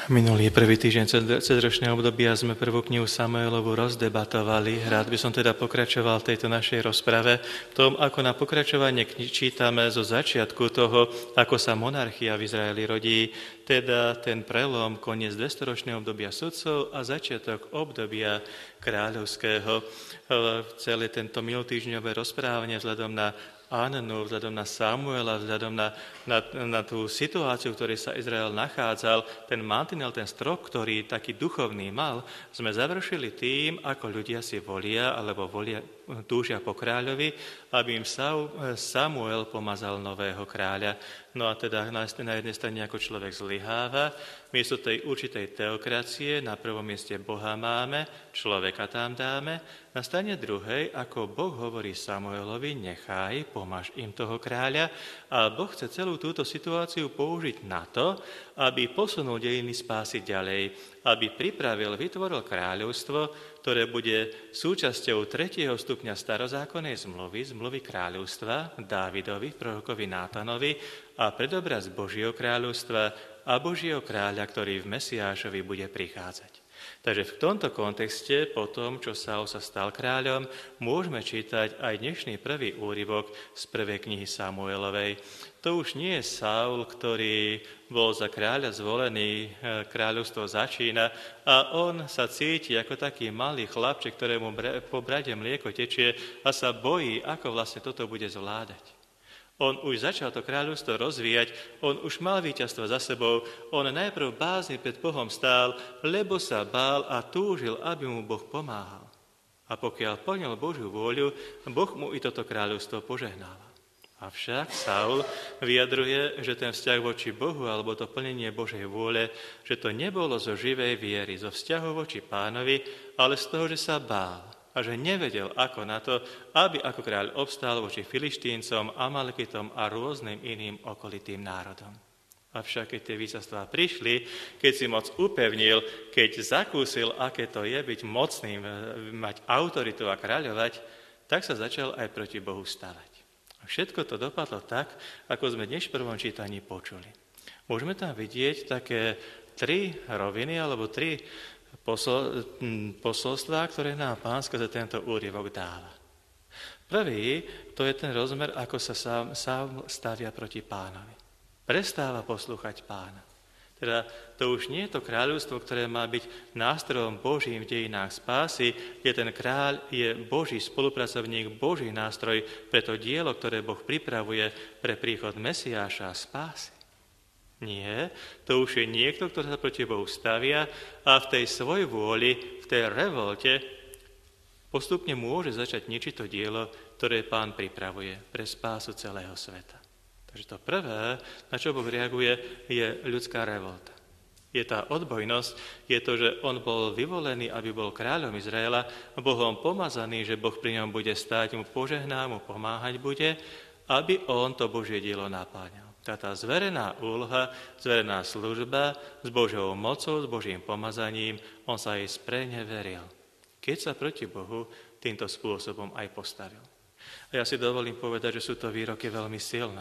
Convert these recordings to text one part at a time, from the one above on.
Minulý prvý týždeň cezročného obdobia sme prvú knihu Samuelovu rozdebatovali. Rád by som teda pokračoval v tejto našej rozprave v tom, ako na pokračovanie čítame zo začiatku toho, ako sa monarchia v Izraeli rodí, teda ten prelom, koniec 200-ročného obdobia sudcov a začiatok obdobia kráľovského. Celé tento minulotýždňové rozprávanie vzhľadom na Annu, vzhľadom na Samuela, vzhľadom na tú situáciu, v ktorej sa Izrael nachádzal, ten mantinel, ten strop, ktorý taký duchovný mal, sme završili tým, ako ľudia si volia, alebo túžia po kráľovi, aby im Samuel pomazal nového kráľa. No a teda na jednej strane ako človek zlyháva, miesto tej určitej teokracie na prvom mieste Boha máme, človeka tam dáme, na strane druhej, ako Boh hovorí Samuelovi, nechaj, pomáš im toho kráľa, a Boh chce celú túto situáciu použiť na to, aby posunul dejiny spásy ďalej, aby pripravil, vytvoril kráľovstvo, ktoré bude súčasťou 3. stupňa starozákonnej zmluvy kráľovstva Dávidovi, prorokovi Nátanovi a predobraz Božieho kráľovstva a Božieho kráľa, ktorý v Mesiášovi bude prichádzať. Takže v tomto kontexte, po tom, čo Saul sa stal kráľom, môžeme čítať aj dnešný prvý úryvok z prvej knihy Samuelovej. To už nie je Saul, ktorý bol za kráľa zvolený, kráľovstvo začína a on sa cíti ako taký malý chlapček, ktorému po brade mlieko tečie a sa bojí, ako vlastne toto bude zvládať. On už začal to kráľovstvo rozvíjať, on už mal víťazstvo za sebou, on najprv bázne pred Bohom stál, lebo sa bál a túžil, aby mu Boh pomáhal. A pokiaľ plnil Božiu vôľu, Boh mu i toto kráľovstvo požehnáva. Avšak Saul vyjadruje, že ten vzťah voči Bohu, alebo to plnenie Božej vôle, že to nebolo zo živej viery, zo vzťahu voči Pánovi, ale z toho, že sa bál. A že nevedel, ako na to, aby ako kráľ obstál voči Filištíncom, Amalekitom a rôznym iným okolitým národom. Avšak keď tie víťazstvá prišli, keď si moc upevnil, keď zakúsil, aké to je byť mocným, mať autoritu a kráľovať, tak sa začal aj proti Bohu stavať. A všetko to dopadlo tak, ako sme dnes v prvom čítaní počuli. Môžeme tam vidieť také 3 roviny, alebo 3 posolstvá, ktoré nám Pán skrze tento úryvok dáva. Prvý, to je ten rozmer, ako sa sám stavia proti Pánovi. Prestáva poslúchať Pána. Teda to už nie je to kráľovstvo, ktoré má byť nástrojom Božím v dejinách spásy, kde ten kráľ je Boží spolupracovník, Boží nástroj pre to dielo, ktoré Boh pripravuje pre príchod Mesiáša a spásy. Nie, to už je niekto, kto sa proti Bohu stavia a v tej svojej vôli, v tej revolte postupne môže začať ničiť to dielo, ktoré Pán pripravuje pre spásu celého sveta. Takže to prvé, na čo Boh reaguje, je ľudská revolta. Je tá odbojnosť, je to, že on bol vyvolený, aby bol kráľom Izraela, Bohom pomazaný, že Boh pri ňom bude stáť, mu požehná, mu pomáhať bude, aby on to Božie dielo napáňal. Tá zverená úloha, zverená služba s Božou mocou, s Božím pomazaním, on sa jej spreneveril, keď sa proti Bohu týmto spôsobom aj postavil. A ja si dovolím povedať, že sú to výroky veľmi silné.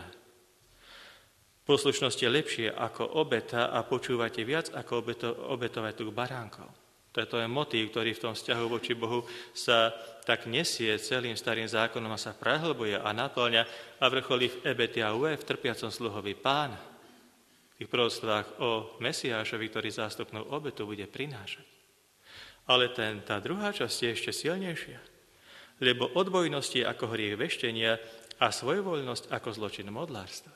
Poslušnosť je lepšie ako obeta a počúvate viac ako obetovať tu baránkov. To je motív, ktorý v tom vzťahu voči Bohu sa tak nesie celým starým zákonom a sa prehlbuje a naplňa a vrcholí v Ebet Jahve, v trpiacom sluhovi Pána. V tých proroctvách o Mesiášovi, ktorý zástupnú obetu bude prinášať. Ale tá druhá časť je ešte silnejšia, lebo odbojnosť je ako hriech veštenia a svojvoľnosť ako zločin modlárstva.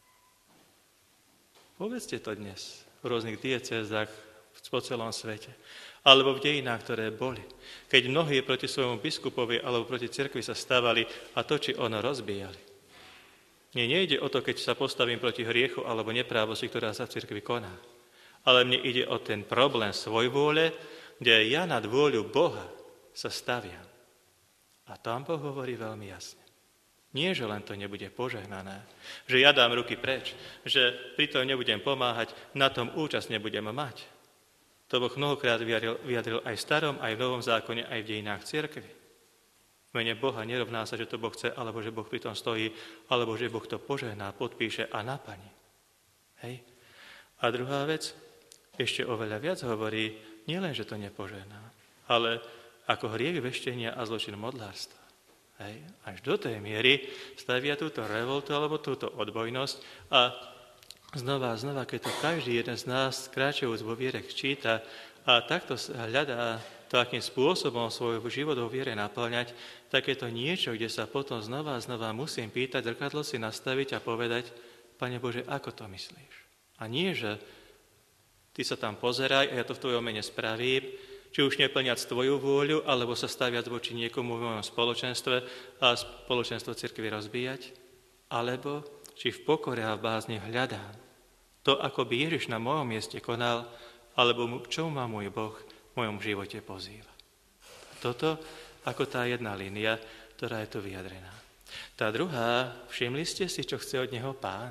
Povedzte to dnes v rôznych diecézach po celom svete. Alebo v dejinách, ktoré boli. Keď mnohí proti svojmu biskupovi alebo proti cirkvi sa stávali a to, či ono rozbíjali. Nejde o to, keď sa postavím proti hriechu alebo neprávosti, ktorá sa v cirkvi koná. Ale mne ide o ten problém svojvôle, kde ja nad vôľu Boha sa staviam. A tam Boh hovorí veľmi jasne. Nie, že len to nebude požehnané, že ja dám ruky preč, že pri tom nebudem pomáhať, na tom účasť nebudem mať. To Boh mnohokrát vyjadril aj v starom, aj v novom zákone, aj v dejinách cirkvi. V mene Boha nerovná sa, že to Boh chce, alebo že Boh pri tom stojí, alebo že Boh to požehná, podpíše a naplní. Hej? A druhá vec, Ešte oveľa viac hovorí, nielen, že to nepožená, ale ako hriech veštenia a zločin modlárstva. Hej. Až do tej miery stavia túto revoltu alebo túto odbojnosť a znova, keď to každý jeden z nás kráčajúc vo viere číta a takto hľadá to, akým spôsobom svoj život vo viere naplňať, tak je to niečo, kde sa potom znova musím pýtať, zrkadlo si nastaviť a povedať, Pane Bože, ako to myslíš? A nie, že ty sa tam pozeraj a ja to v tvojom mene spravím, či už neplňať tvoju vôľu, alebo sa staviať voči niekomu v mojom spoločenstve a spoločenstvo cirkvi rozbíjať, alebo či v pokore a v bázni hľadám to, ako by Ježiš na mojom mieste konal, alebo k čomu ma môj Boh v mojom živote pozýva. Toto ako tá jedna línia, ktorá je tu vyjadrená. Tá druhá, všimli ste si, čo chce od neho Pán?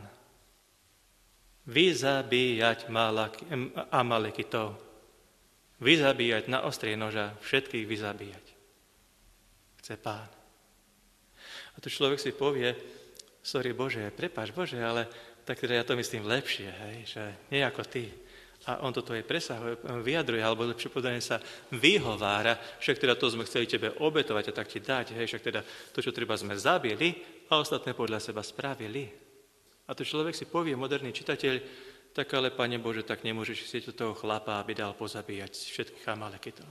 Vyzabíjať Amalekitov. Vyzabíjať na ostrie noža, všetkých vyzabíjať. Chce Pán. A tu človek si povie, sorry Bože, prepáč Bože, ale tak teda ja to myslím lepšie, hej, že nie ako ty. A on toto aj presahuje, vyjadruje, alebo lepšie povedané sa vyhovára, však teda to sme chceli tebe obetovať a tak ti dať, hej, však teda to, čo treba sme zabili a ostatné podľa seba spravili. A tu človek si povie, moderný čitateľ, tak ale, Pane Bože, tak nemôžeš si toho chlapa, aby dal pozabíjať všetkých Amalekitov.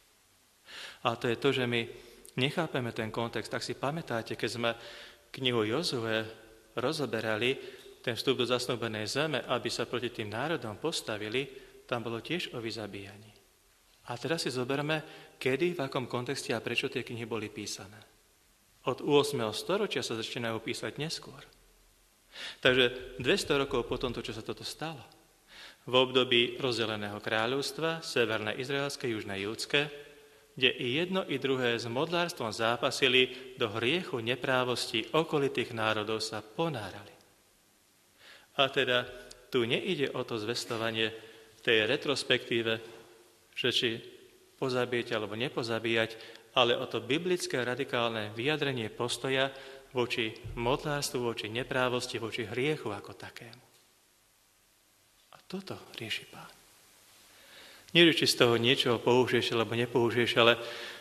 A to je to, že my nechápeme ten kontext. Tak si pamätáte, keď sme knihu Jozue rozoberali, ten vstup do zasnúbenej zeme, aby sa proti tým národom postavili, tam bolo tiež o vyzabíjaní. A teraz si zoberme, kedy, v akom kontexte a prečo tie knihy boli písané. Od 8. storočia sa začínajú písať neskôr. Takže 200 rokov po tomto, čo sa toto stalo, v období rozdeleného kráľovstva, severné izraelské, južné júdske, kde i jedno, i druhé s modlárstvom zápasili, do hriechu neprávosti okolitých národov sa ponárali. A teda tu neide o to zvestovanie v tej retrospektíve, že či pozabíjať alebo nepozabíjať, ale o to biblické radikálne vyjadrenie postoja voči modlárstvu, voči neprávosti, voči hriechu ako takému. A toto rieši Pán. Nie, či z toho niečo použiješ alebo nepoužiješ, ale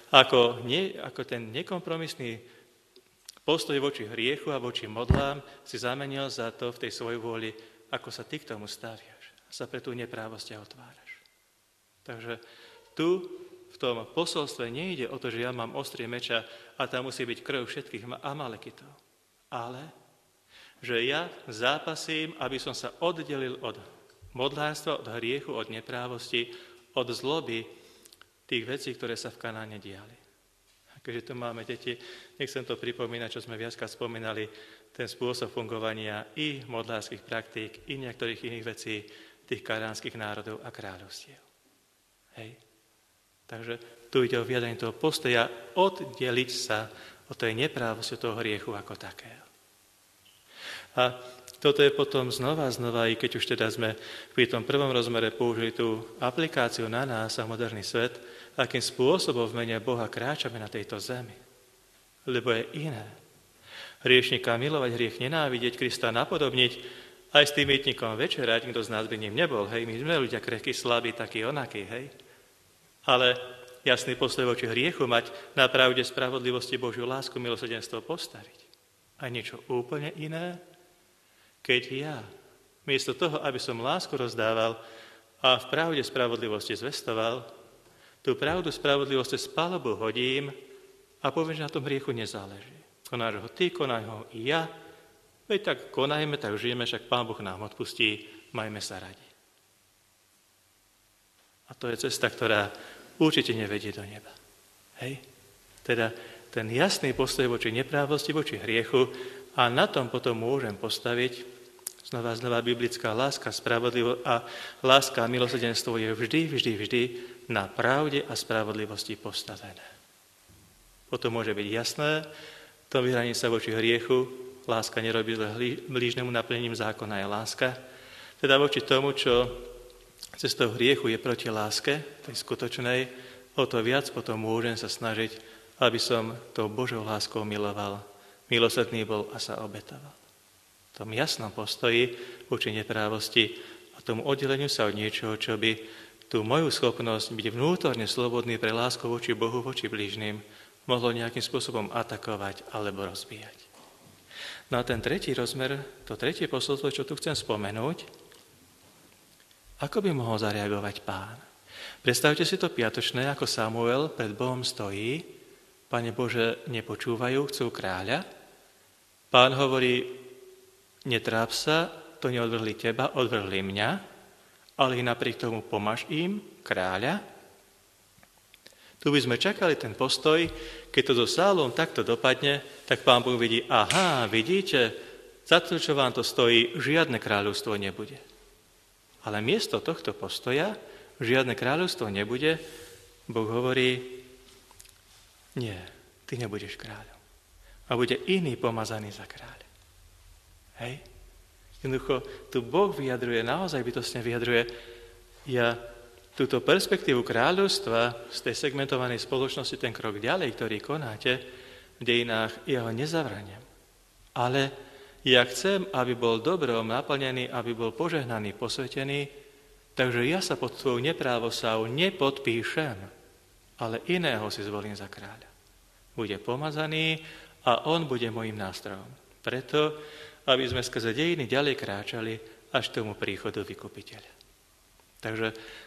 ako ten nekompromisný postoj voči hriechu a voči modlám si zamenil za to v tej svojej vôli, ako sa ty k tomu staviaš a sa pre tú neprávosť otváraš. Takže tu v tom posolstve nejde o to, že ja mám ostrie meča a tam musí byť krv všetkých Amalekitov, ale že ja zápasím, aby som sa oddelil od modlárstva, od hriechu, od neprávosti, od zloby tých vecí, ktoré sa v Kanáne diali. A keďže tu máme deti, nechcem to pripomínať, čo sme viackrát spomínali, ten spôsob fungovania i modlárskych praktík, i niektorých iných vecí tých kanánskych národov a kráľovstiev. Hej. Takže tu ide o vyjadrenie toho postoja oddeliť sa od tej neprávosti, od toho hriechu ako takého. A toto je potom znova, i keď už teda sme pri tom prvom rozmere použili tú aplikáciu na nás a moderný svet, akým spôsobom v mene Boha kráčame na tejto zemi. Lebo je iné. Hriešnika milovať, hriech nenávidieť, Krista napodobniť, aj s tým mýtnikom večerať, kto z nás by ním nebol, hej, my sme ľudia krehkí, slabí, takí onakí, hej. Ale jasný postoj voči hriechu mať, na pravde spravodlivosti Božiu lásku, milosrdenstvo postaviť. A niečo úplne iné, keď ja, miesto toho, aby som lásku rozdával a v pravde spravodlivosti zvestoval, tú pravdu spravodlivosti s palubu hodím a poviem, že na tom hriechu nezáleží. Konáš ho ty, konaj ho i ja, veď tak konajme, tak žijeme, však Pán Boh nám odpustí, majme sa radi. A to je cesta, ktorá určite nevedie do neba. Hej? Teda ten jasný postoj voči neprávosti, voči hriechu a na tom potom môžem postaviť znova biblická láska, spravodlivosť a láska a milosrdenstvo je vždy na pravde a spravodlivosti postavené. Potom môže byť jasné, to vyhranie sa voči hriechu, láska nerobí zle blížnemu, naplnením zákona je láska, teda voči tomu, čo cestou hriechu je proti láske, tej skutočnej, o to viac potom môžem sa snažiť, aby som tou Božou láskou miloval, milosrdný bol a sa obetoval. V tom jasnom postoji voči neprávosti a a tomu oddeleniu sa od niečoho, čo by tú moju schopnosť byť vnútorne slobodný pre lásku voči Bohu, voči blížnym, mohlo nejakým spôsobom atakovať alebo rozbíjať. No a ten tretí rozmer, to tretie posolstvo, čo tu chcem spomenúť, ako by mohol zareagovať Pán? Predstavte si to piatočné, ako Samuel pred Bohom stojí, Pane Bože, nepočúvajú, chcú kráľa. Pán hovorí, netráp sa, to neodvrhli teba, odvrhli mňa, ale i napriek tomu pomáš im, kráľa. Tu by sme čakali ten postoj, keď to so Saulom takto dopadne, tak Pán Boh vidí, aha, vidíte, za to, čo vám to stojí, žiadne kráľovstvo nebude. Ale miesto tohto postoja, žiadne kráľovstvo nebude, Boh hovorí, nie, ty nebudeš kráľom. A bude iný pomazaný za kráľa. Hej? Jednoducho, tu Boh vyjadruje, naozaj bytostne vyjadruje, ja túto perspektívu kráľovstva z tej segmentovanej spoločnosti, ten krok ďalej, ktorý konáte v dejinách, ja ho nezavranem. Ale ja chcem, aby bol dobrom naplnený, aby bol požehnaný, posvetený, takže ja sa pod tvoju neprávosťou nepodpíšem, ale iného si zvolím za kráľa. Bude pomazaný a on bude mojím nástrojom. Preto, aby sme skrze dejiny ďalej kráčali až k tomu príchodu vykupiteľa. Takže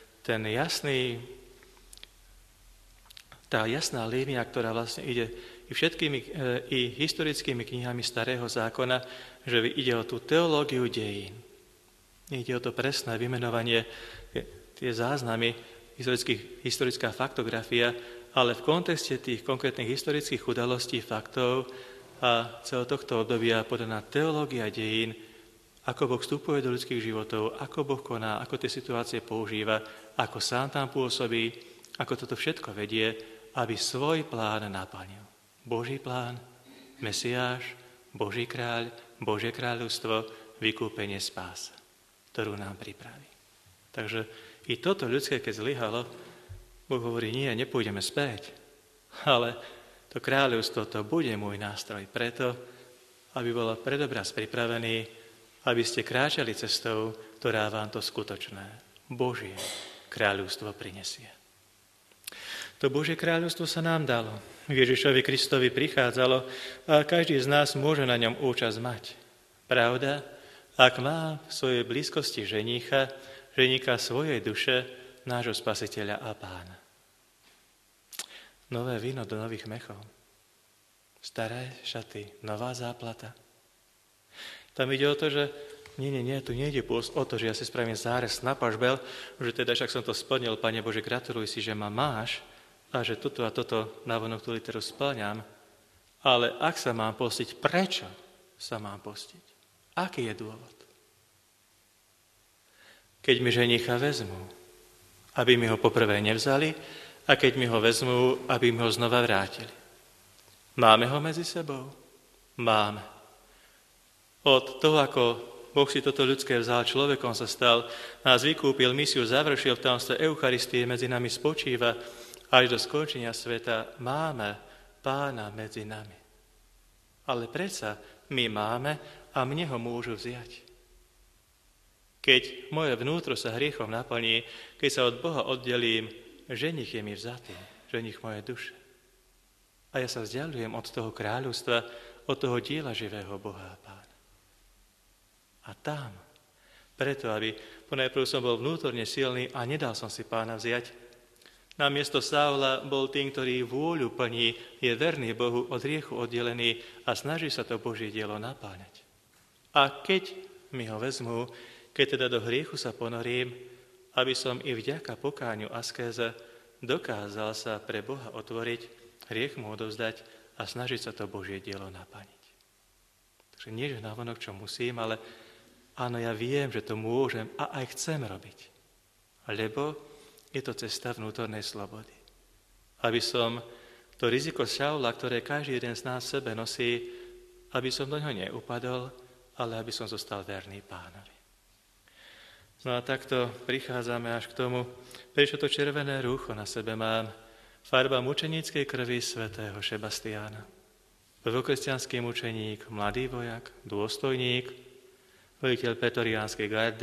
tá jasná línia, ktorá vlastne ide i všetkými i historickými knihami Starého zákona, že ide o tú teológiu dejín. Ide o to presné vymenovanie, tie záznamy, historická faktografia, ale v kontexte tých konkrétnych historických udalostí, faktov a celého tohto obdobia podaná teológia dejín, ako Boh vstupuje do ľudských životov, ako Boh koná, ako tie situácie používa, ako sám tam pôsobí, ako toto všetko vedie, aby svoj plán naplnil. Boží plán, Mesiáš, Boží kráľ, Božie kráľovstvo, vykúpenie, spása, ktorú nám pripraví. Takže i toto ľudské, keď zlyhalo, Boh hovorí, nie, nepôjdeme späť, ale to kráľovstvo, to bude môj nástroj preto, aby bol predobraz pripravený, aby ste kráčali cestou, ktorá vám to skutočné Božie kráľovstvo prinesie. To Božie kráľovstvo sa nám dalo. Ježišovi Kristovi prichádzalo a každý z nás môže na ňom účasť mať. Pravda, ak má v svojej blízkosti ženícha svojej duše, nášho Spasiteľa a Pána. Nové víno do nových mechov. Staré šaty, nová záplata. Tam ide o to, že nie, tu nejde o to, že ja si spravím zárez na pažbel, že teda však som to splnil, Pane Bože, gratuluj si, že ma máš a že toto a toto navonok tú literu splňam. Ale ak sa mám postiť, prečo sa mám postiť? Aký je dôvod? Keď mi ženícha vezmú, aby mi ho poprvé nevzali a keď mi ho vezmú, aby mi ho znova vrátili. Máme ho medzi sebou? Máme. Od toho, ako Boh si toto ľudské vzal, človekom sa stal, nás vykúpil, misiu završil, v tajomstve Eucharistie medzi nami spočíva, až do skončenia sveta máme Pána medzi nami. Ale predsa my máme a mne ho môžu vziať. Keď moje vnútro sa hriechom naplní, keď sa od Boha oddelím, ženich je mi vzatý, ženich moje duše. A ja sa vzdialujem od toho kráľovstva, od toho diela živého Boha a Pána. A tam, preto, aby ponajprv som bol vnútorne silný a nedal som si Pána vziať, namiesto Saula bol tým, ktorý vôľu plní, je verný Bohu, od hriechu oddelený a snaží sa to Božie dielo napáňať. A keď mi ho vezmú, keď teda do hriechu sa ponorím, aby som i vďaka pokáňu askéze dokázal sa pre Boha otvoriť, hriech mu odovzdať a snažiť sa to Božie dielo napániť. Takže nie, že navonok, čo musím, ale áno, ja viem, že to môžem a aj chcem robiť. Lebo je to cesta vnútornej slobody. Aby som to riziko Saula, ktoré každý jeden z nás v sebe nosí, aby som do ňoho neupadol, ale aby som zostal verný Pánovi. No a takto prichádzame až k tomu, prečo to červené rúcho na sebe mám, farba mučeníckej krvi svätého Šebastiána. Prvokresťanský mučeník, mladý vojak, dôstojník, veliteľ pretoriánskej gardy,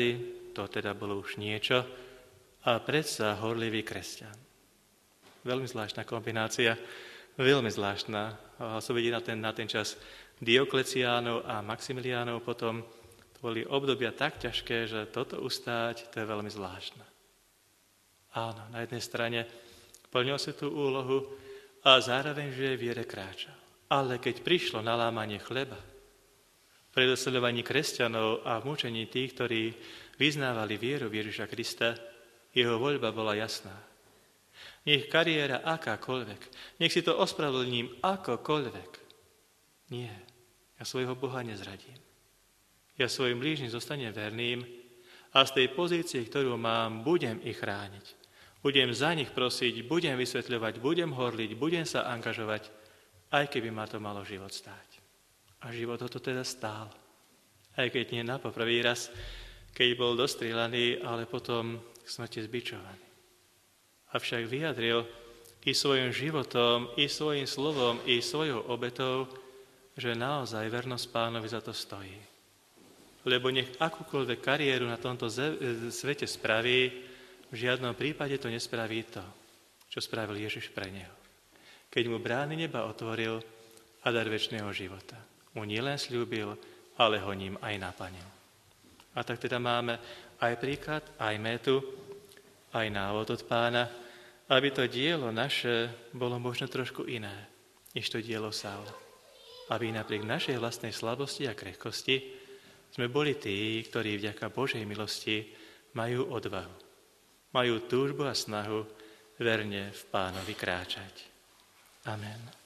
to teda bolo už niečo, a predsa horlivý kresťan. Veľmi zvláštna kombinácia, veľmi zvláštna. Som vidieť na ten čas Diokleciánov a Maximiliánov, potom to boli obdobia tak ťažké, že toto ustáť, to je veľmi zvláštne. Áno, na jednej strane plnil si tú úlohu a zároveň, že v viere kráčal. Ale keď prišlo na lámanie chleba, pri dosledovaní kresťanov a v mučení tých, ktorí vyznávali vieru v Ježiša Krista, jeho voľba bola jasná. Nech kariéra akákoľvek, nech si to ospravedlním akokoľvek. Nie, ja svojho Boha nezradím. Ja svojim blížnym zostanem verným a z tej pozície, ktorú mám, budem ich chrániť. Budem za nich prosiť, budem vysvetľovať, budem horliť, budem sa angažovať, aj keby ma to malo život stáť. A život ho to teda stál. Aj keď nie na poprvý raz, keď bol dostrieľaný, ale potom k smrti zbičovaný. Avšak vyjadril i svojim životom, i svojim slovom, i svojou obetou, že naozaj vernosť Pánovi za to stojí. Lebo nech akúkoľvek kariéru na tomto svete spraví, v žiadnom prípade to nespraví to, čo spravil Ježiš pre neho. Keď mu brány neba otvoril a dar večného života. Mu nielen sľúbil, ale ho ním aj naplnil. A tak teda máme aj príklad, aj métu, aj návod od Pána, aby to dielo naše bolo možno trošku iné, než to dielo Saula. Aby napriek našej vlastnej slabosti a krehkosti sme boli tí, ktorí vďaka Božej milosti majú odvahu. Majú túžbu a snahu verne v Pánovi kráčať. Amen.